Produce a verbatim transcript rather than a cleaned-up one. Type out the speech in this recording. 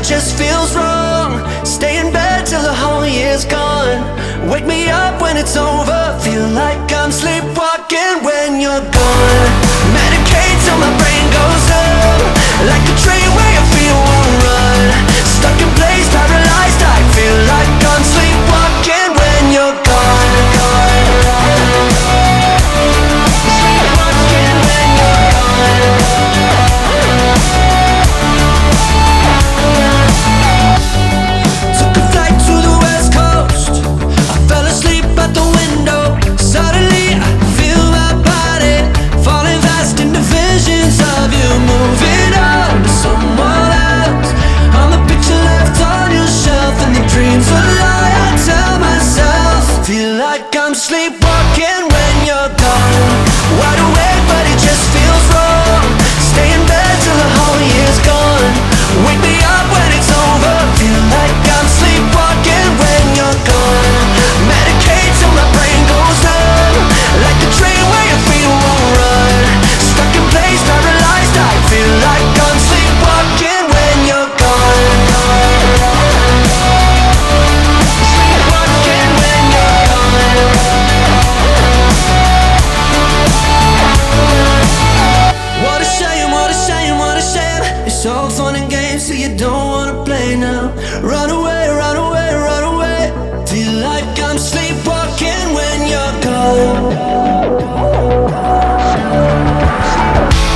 just feels wrong. Stay in bed till the whole year's gone. Wake me up when it's over. Feel like I'm sleepwalking when you're gone. Medicate till my brain goes numb. Like a train where your feet won't run. Stuck in place, paralyzed. I feel like I'm sleepwalking when you're gone. Sleepwalking when you're gone. Took a flight to the west coast. I fell asleep at the window. Suddenly I feel my body falling fast into visions of you moving on to someone else. I'm a picture left on your shelf, and the dreams a lie. I tell myself, feel like I'm sleepwalking when you're gone. Wide awake, but it just feels wrong. Stay in bed till the whole year's gone. Wake me up when it's over. Feel like I'm sleepwalking when you're gone. Medicate till my brain goes numb. Like a train where your feet won't run. Stuck in place, paralyzed. I feel like I'm sleepwalking when you're gone. Sleepwalking when you're gone. What a shame, what a shame, what a shame. It's all fun and games till you don't wanna play now. Run away, run away, run away. Feel like I'm sleepwalking when you're gone.